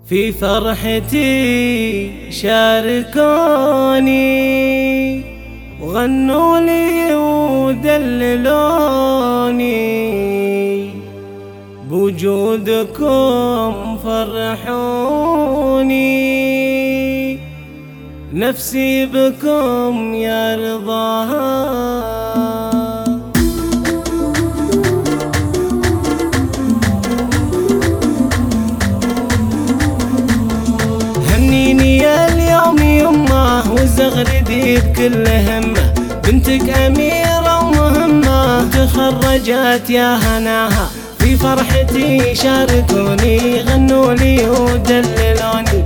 في فرحتي شاركوني وغنوا لي ودللوني، بوجودكم فرحوني، نفسي بكم يا رضاها. هنيني يا اليوم يمه وزغردي بكل همه، بنتك أميرة ومهمة تخرجت يا هناها. في فرحتي شاركوني غنوا لي ودللوني،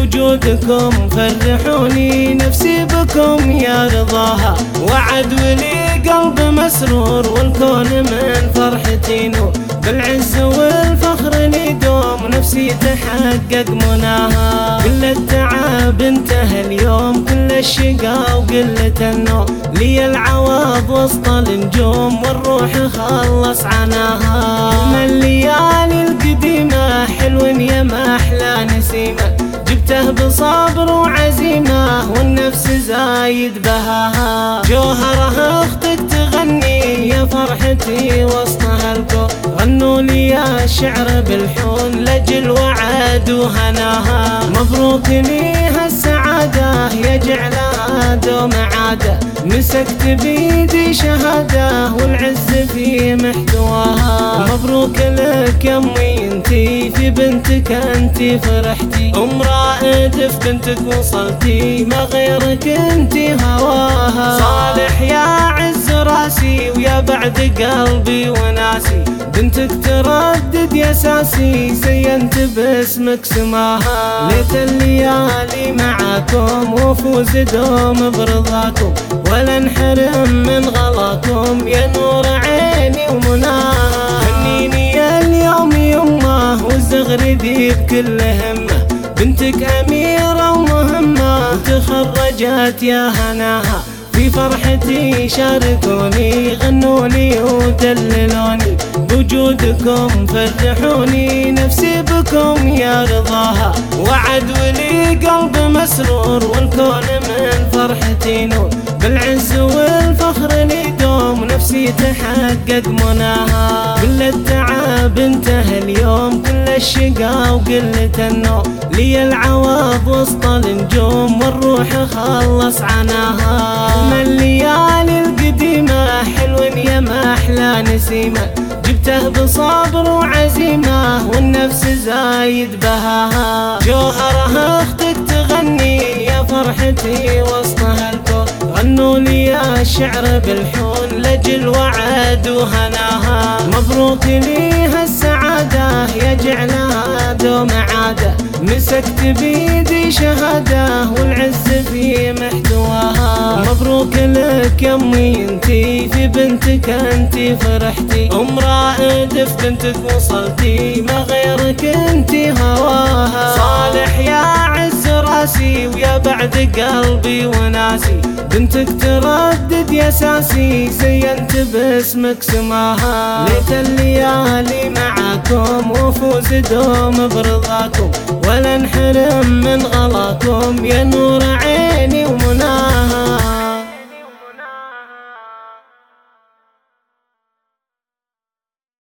بوجودكم فرحوني، نفسي بكم يا رضاها. وعد ولي قلب مسرور والكون من فرحتي نور، بالعز والفخر لي دوم نفسي تحقق مناها. كل التعب انتهى اليوم، كل الشقا وقلة النوم، لي العوض وسط النجوم والروح خلص عناها. من الليالي القديمة حلو يا ما أحلى نسيمة، جبته بصبر وعزيمة والنفس زايد بهاها. جوهرها اختك تغني يا فرحتي وسطها الكون، غنوا لي يا الشعر بالحون لجل وعد وهناها. مبروك لي هالسعادة يجعلها دوم عادة، مسكت بيدي شهادة والعز في محتواها. مبروك لك يا امي انتي في بنتك انتي فرحتي، ام رائد في بنتك وصلتي ما غيرك انتي هواها. صالح يا عز راسي ويا بعد قلبي وناسي، بنتك تردد يا ساسي زينت باسمك سماها. ليت الليالي معاكم وفوز دوم برضاكم، ولا انحرم من غلاكم يا نور عيني ومناها. هنيني يا اليوم يمه وزغردي بكل همه، بنتك أميرة ومهمة تخرجت يا هناها. في فرحتي شاركوني غنوا لي ودللوني، بوجودكم فرحوني، نفسي بكم يا رضاها. وعد ولي قلب مسرور والكون من فرحتي نور، بالعز والفخر لي دوم نفسي تحقق مناها. كل التعب انتهى اليوم، كل الشقا وقلة النوم، لي العوض وسط النجوم والروح خلص عناها. من الليالي القديمة حلو يا ما أحلى نسيمة، جبته بصبر وعزيمة والنفس زايد بهاها. جوهرها اختك تغني يا فرحتي وسطها الكون، غنوا لي يا الشعر بالحون لجل وعد وهناها. مبروك لي هالسعادة يجعلها دوم عادة، مسكت بيدي شهادة والعز في محتواها. مبروك لك يا امي انتي في بنتك انتي فرحتي، ام رائد في بنتك وصلتي ما غيرك انتي هواها. صالح يا عز راسي ويا بعد قلبي وناسي، بنتك تردد يا ساسي زينت باسمك سماها. ليت الليالي معاكم وفوز دوم برضاكم، ولا انحرم من غلاكم يا نور عيني ومناها.